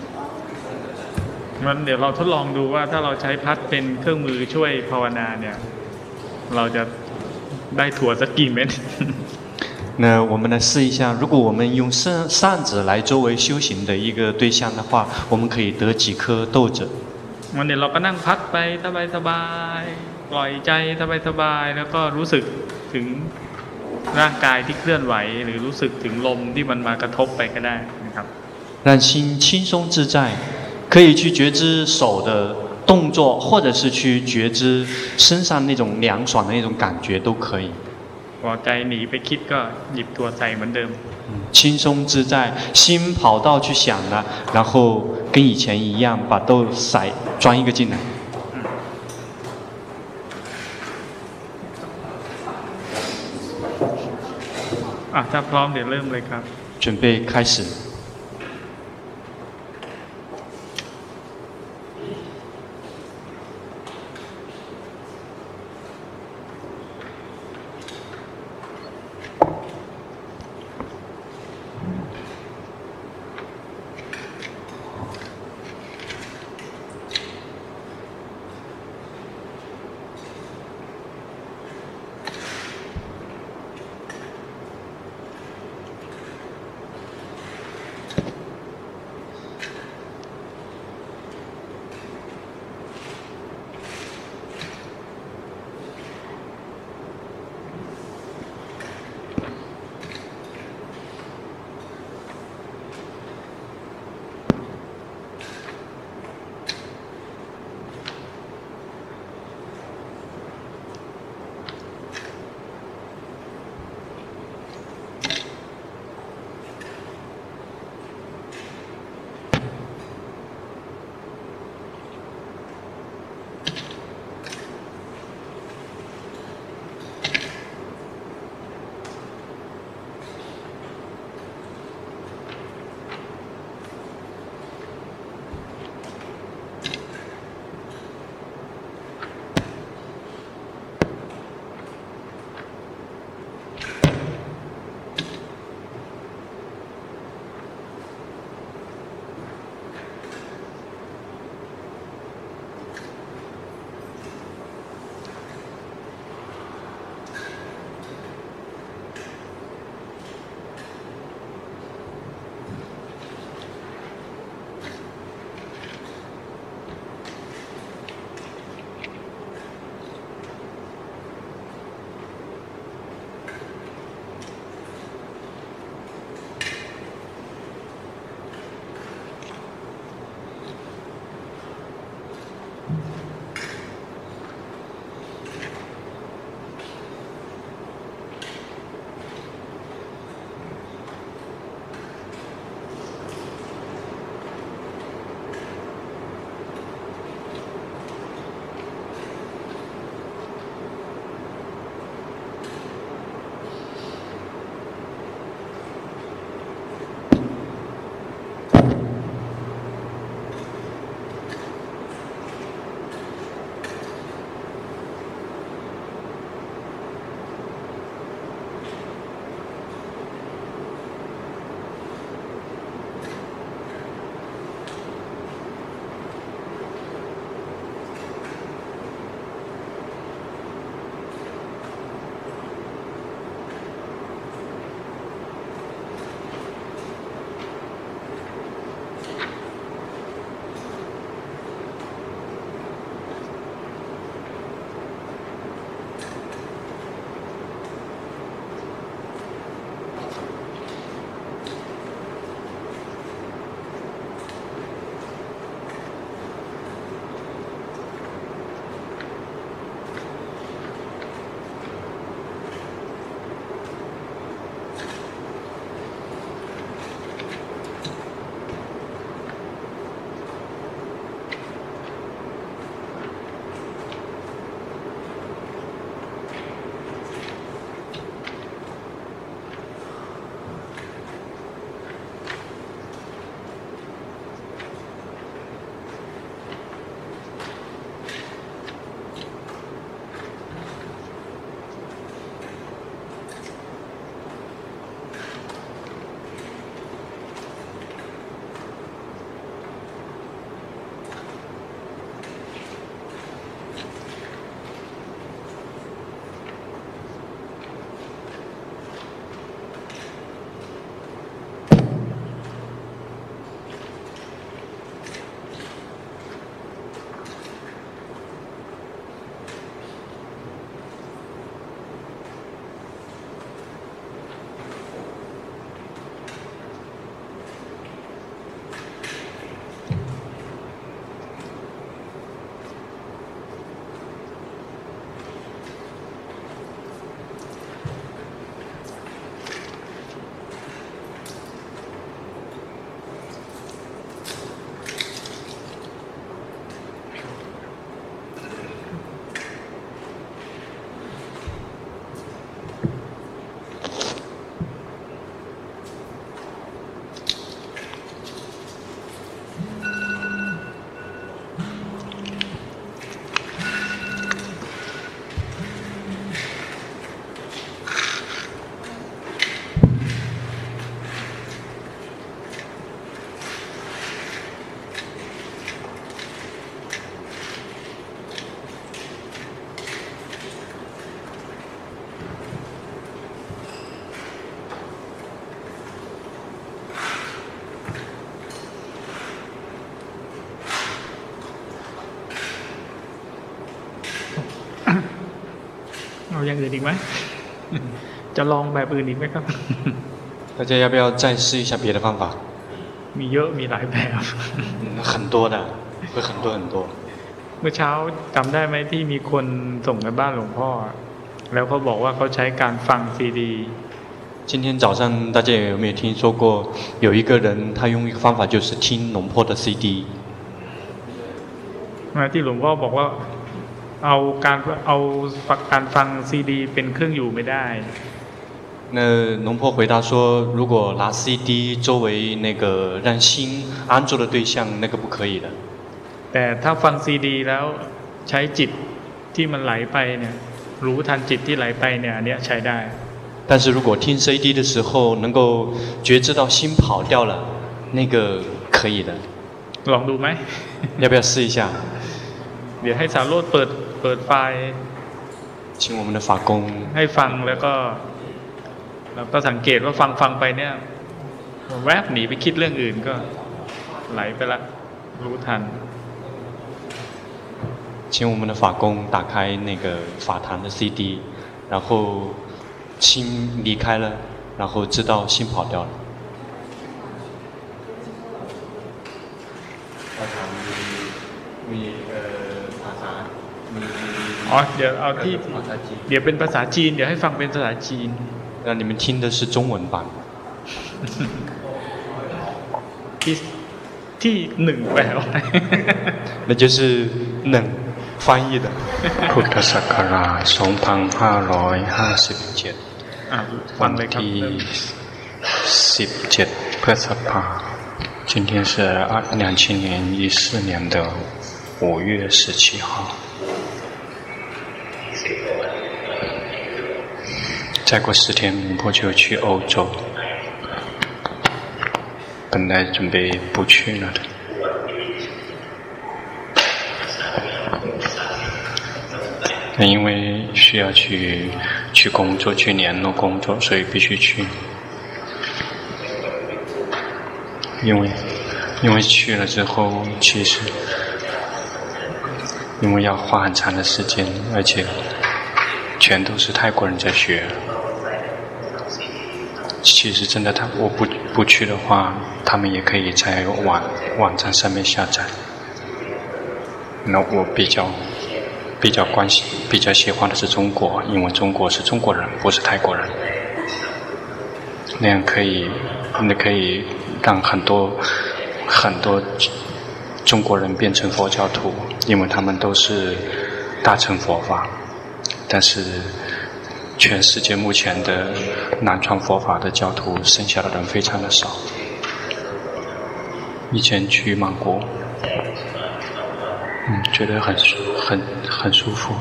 งั้นเดี๋ยวเราทดลองดูว่าถ้าเราใช้พัดเป็นเครื่องมือช่วยภาวนาเนี่ยเราจะได้ถั่วสักกี่เม็ด那我们来试一下，如果我们用扇扇子来作为修行的一个对象的话，我们可以得几颗豆子。 วันนี้เราก็นั่งพัดไปสบายๆปล่อยใจสบายๆแล้วก็รู้สึกถึงร่างกายที่เคลื่อนไหวหรือรู้สึกถึงลมที่มันมากระทบไปก็ได้นะครับ让心轻松自在，可以去觉知手的动作，或者是去觉知身上那种凉爽的那种感觉都可以。 พอใจหนีไปคิดก็หยิบตัวใส่เหมือนเดิม轻松自在，心跑到去想了，然后跟以前一样，把豆塞装一个进来。 อ่ะถ้าพร้อมเดี๋ยวเริ่มเลยครับ准备开始。 อย่างอื่นอีกไหมจะลองแบบอื่นอีกไหมครับ大家要不要再试一下别的方法？ มีเยอะมีหลายแบบ很多的，会很多很多。 เมื่อเช้าจำได้ไหมที่มีคนส่งไปบ้านหลวงพ่อแล้วเขาบอกว่าเขาใช้การฟังซีดี今天早上大家有没有听说过，有一个人他用一个方法就是听龙坡的 C D。 ที่หลวงพ่อบอกว่าเอาการเอาการฟังซีดีเป็นเครื่องอยู่ไม่ได้那龙坡回答说，如果拿 C D 作为那个让心安住的对象，那个不可以的。 แต่ถ้าฟังซีดีแล้วใช้จิตที่มันไหลไปเนี่ยรู้ทันจิตที่ไหลไปเนี่ยอันเนี้ยใช้ได้但是如果听 C D 的时候能够觉知到心跑掉了，那个可以的。 ลองดูไหม要不要试一下？ เดี๋ยวให้สาโรจน์เปิดเปิดไฟล์请我们的法工ให้ฟังแล้วก็เราก็สังเกตว่าฟังฟังไปเนี่ยแวบหนีไปคิดเรื่องอื่นก็ไหลไปละรู้ทัน请我们的法工打开那个法坛的 C D， 然后心离开了，然后知道心跑掉了。 อ๋อเดี๋ยวเอาที่เดี๋ยวเป็นภาษาจีนเดี๋ยวให้ฟังเป็นภาษาจีน那你们听的是中文版ที่ที่หนึ่งแปลว่า那就是หนึ่ง翻译的พุทธศักราชสองพันห้าร้อยห้าสิบเจ็ดวันที่สิบเจ็ดพฤษภาคม今天是两千年一四年的五月十七号再过十天龙坡就去欧洲本来准备不去了的那因为需要去去工作去联络工作所以必须去因为因为去了之后其实因为要花很长的时间而且全都是泰国人在学其实真的他我不不去的话他们也可以在网网站上面下载那我比较比较关心比较喜欢的是中国因为中国是中国人不是泰国人那样可以那可以让很多很多中国人变成佛教徒因为他们都是大乘佛法但是全世界目前的南传佛法的教徒剩下的人非常的少以前去曼谷嗯觉得很很很舒服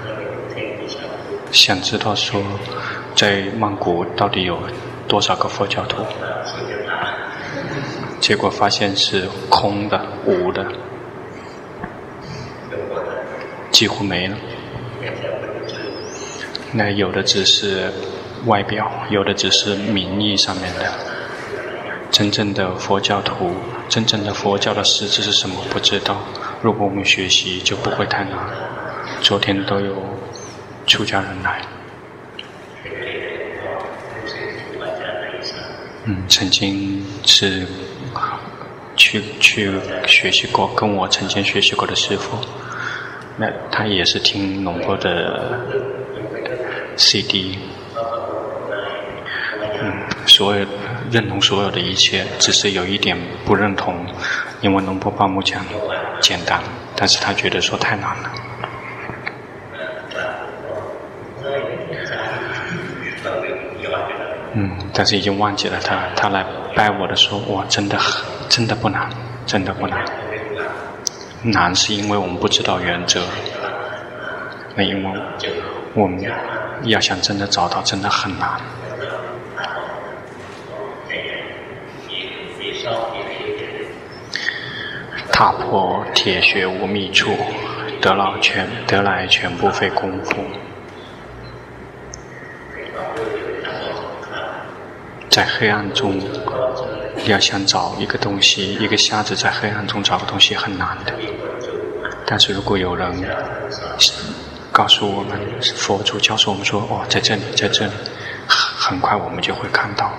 想知道说在曼谷到底有多少个佛教徒结果发现是空的无的几乎没了那有的只是外表有的只是名义上面的真正的佛教徒真正的佛教的实质是什么不知道如果我们学习就不会太难昨天都有出家人来嗯曾经是去去学习过跟我曾经学习过的师父那他也是听龙坡的 C D 嗯所有认同所有的一切只是有一点不认同因为龙坡巴木讲简单但是他觉得说太难了嗯但是已经忘记了他他来拜我的时候哇真的真的不难真的不难难是因为我们不知道原则那因为我们要想真的找到真的很难踏破铁鞋无觅处得来全得来全不费功夫在黑暗中要想找一个东西一个瞎子在黑暗中找个东西很难的但是如果有人告诉我们，佛祖告诉我们说，哦，在这里，在这里，很快我们就会看到。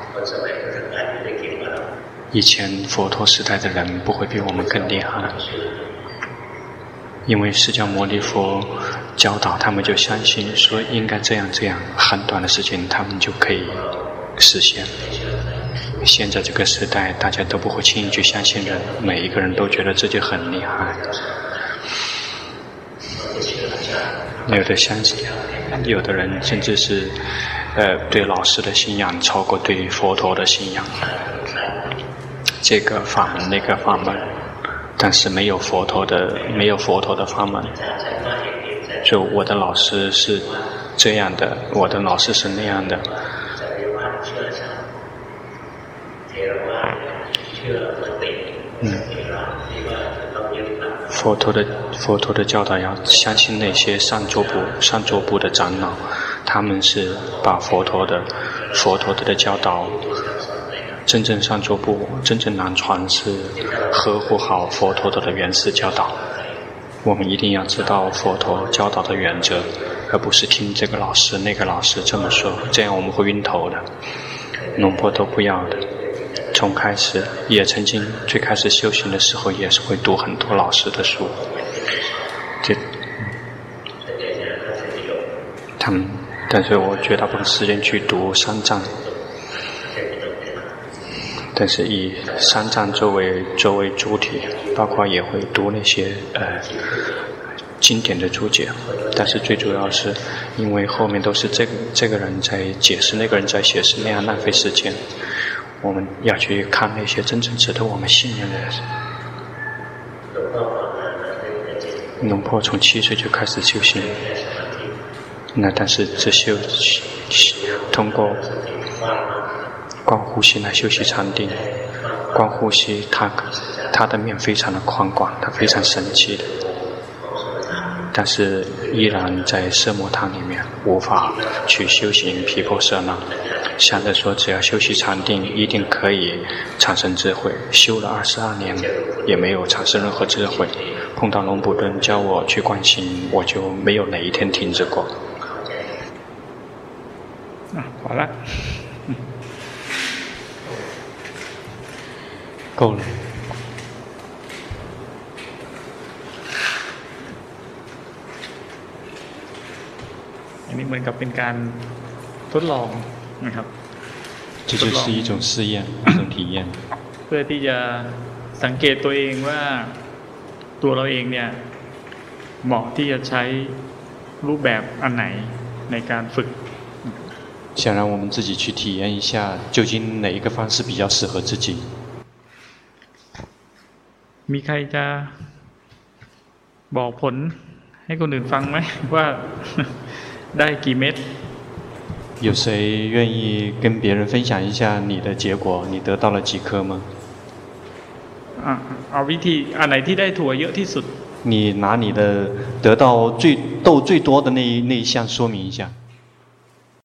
以前佛陀时代的人不会比我们更厉害，因为释迦牟尼佛教导他们就相信说应该这样这样，很短的时间他们就可以实现。现在这个时代大家都不会轻易去相信人，每一个人都觉得自己很厉害，有的相信，有的人甚至是呃对老师的信仰超过对佛陀的信仰，这个法门那个法门，但是没有佛陀的没有佛陀的法门。就我的老师是这样的，我的老师是那样的。嗯，佛陀的佛陀的教导要相信那些上座部上座部的长老，他们是把佛陀的佛陀的教导真正上座部真正南传是呵护好佛陀的原始教导。我们一定要知道佛陀教导的原则，而不是听这个老师那个老师这么说，这样我们会晕头的。龙婆都不要的。从开始也曾经最开始修行的时候也是会读很多老师的书，这他们但是我绝大部分时间去读三藏，但是以三藏作为作为主体，包括也会读那些呃经典的注解，但是最主要是因为后面都是这个这个人在解释，那个人在解释，那样浪费时间。我们要去看那些真正值得我们信任的人。龙婆从七岁就开始修行，那但是这修通过观呼吸来休息禅定，观呼吸它它的面非常的宽广，它非常神奇的，但是依然在色魔堂里面无法去修行毗婆舍那。想着说只要休息禅定一定可以产生智慧，修了二十二年也没有产生任何智慧。碰到龙普顿教我去观心，我就没有哪一天停止过。 啊，好了， 够了。 อันนี้เหมือนกับเป็นการทดลองนะครับ这就是一种试验，一种体验。 เพื่อที่จะสังเกตตัวเองว่าตัวเราเองเนี่ยเหมาะที่จะใช้รูปแบบอันไหนในการฝึก想让我们自己去体验一下，究竟哪一个方式比较适合自己。 มีใครจะบอกผลให้คนอื่นฟังไหมว่าได้กี่เม็ด有谁愿意跟别人分享一下你的结果？你得到了几颗吗？ 啊，เอาวิธีอันไหนที่ได้ถั่วเยอะที่สุด你拿你的得到最豆最多的那一那一项说明一下。